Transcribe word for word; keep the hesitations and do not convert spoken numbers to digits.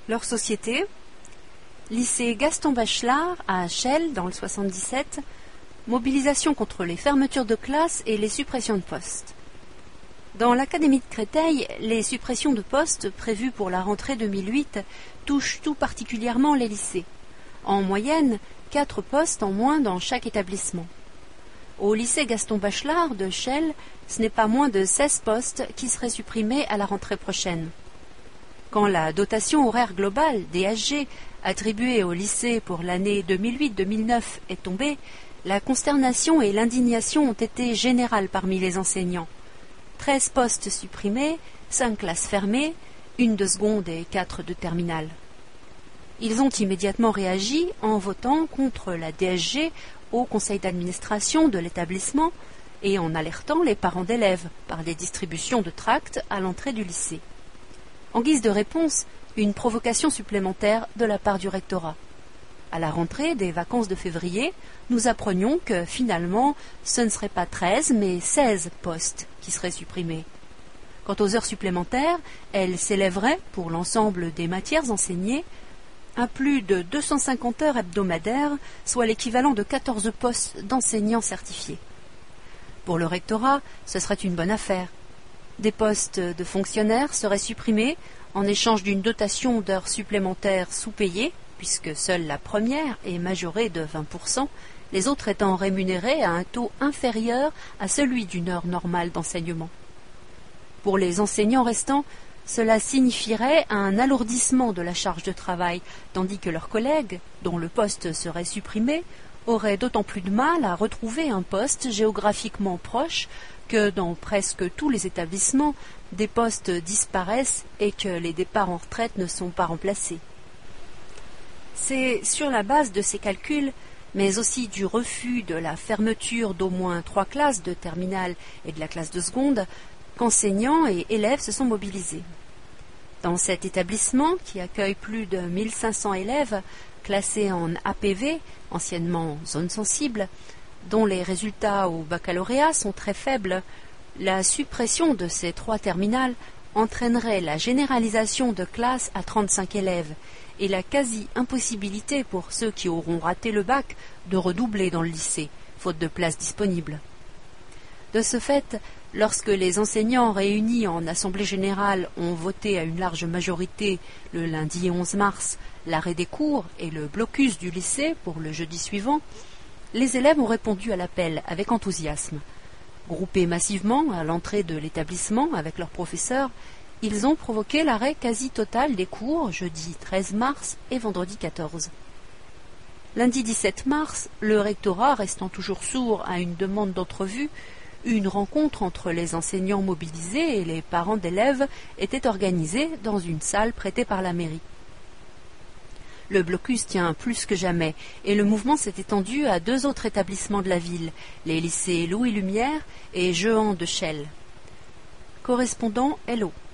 Leur société, lycée Gaston Bachelard à Chelles dans le soixante-dix-sept, mobilisation contre les fermetures de classes et les suppressions de postes. Dans l'académie de Créteil, les suppressions de postes prévues pour la rentrée deux mille huit touchent tout particulièrement les lycées. En moyenne, quatre postes en moins dans chaque établissement. Au lycée Gaston Bachelard de Chelles, ce n'est pas moins de seize postes qui seraient supprimés à la rentrée prochaine. Quand la dotation horaire globale, D H G, attribuée au lycée pour l'année deux mille huit deux mille neuf est tombée, la consternation et l'indignation ont été générales parmi les enseignants. Treize postes supprimés, cinq classes fermées, une de seconde et quatre de terminale. Ils ont immédiatement réagi en votant contre la D H G au conseil d'administration de l'établissement et en alertant les parents d'élèves par des distributions de tracts à l'entrée du lycée. En guise de réponse, une provocation supplémentaire de la part du rectorat. À la rentrée des vacances de février, nous apprenions que, finalement, ce ne seraient pas treize, mais seize postes qui seraient supprimés. Quant aux heures supplémentaires, elles s'élèveraient, pour l'ensemble des matières enseignées, à plus de deux cent cinquante heures hebdomadaires, soit l'équivalent de quatorze postes d'enseignants certifiés. Pour le rectorat, ce serait une bonne affaire. Des postes de fonctionnaires seraient supprimés en échange d'une dotation d'heures supplémentaires sous-payées, puisque seule la première est majorée de vingt pour cent, les autres étant rémunérées à un taux inférieur à celui d'une heure normale d'enseignement. Pour les enseignants restants, cela signifierait un alourdissement de la charge de travail, tandis que leurs collègues, dont le poste serait supprimé, auraient d'autant plus de mal à retrouver un poste géographiquement proche que dans presque tous les établissements, des postes disparaissent et que les départs en retraite ne sont pas remplacés. C'est sur la base de ces calculs, mais aussi du refus de la fermeture d'au moins trois classes de terminale et de la classe de seconde, qu'enseignants et élèves se sont mobilisés. Dans cet établissement, qui accueille plus de mille cinq cents élèves, classés en A P V, anciennement zone sensible, dont les résultats au baccalauréat sont très faibles, la suppression de ces trois terminales entraînerait la généralisation de classes à trente-cinq élèves et la quasi-impossibilité pour ceux qui auront raté le bac de redoubler dans le lycée, faute de places disponibles. De ce fait, lorsque les enseignants réunis en assemblée générale ont voté à une large majorité le lundi onze mars l'arrêt des cours et le blocus du lycée pour le jeudi suivant, les élèves ont répondu à l'appel avec enthousiasme. Groupés massivement à l'entrée de l'établissement avec leurs professeurs, ils ont provoqué l'arrêt quasi total des cours jeudi treize mars et vendredi quatorze. Lundi dix-sept mars, le rectorat restant toujours sourd à une demande d'entrevue, une rencontre entre les enseignants mobilisés et les parents d'élèves était organisée dans une salle prêtée par la mairie. Le blocus tient plus que jamais et le mouvement s'est étendu à deux autres établissements de la ville, les lycées Louis Lumière et Jehan de Chelles. Correspondant L O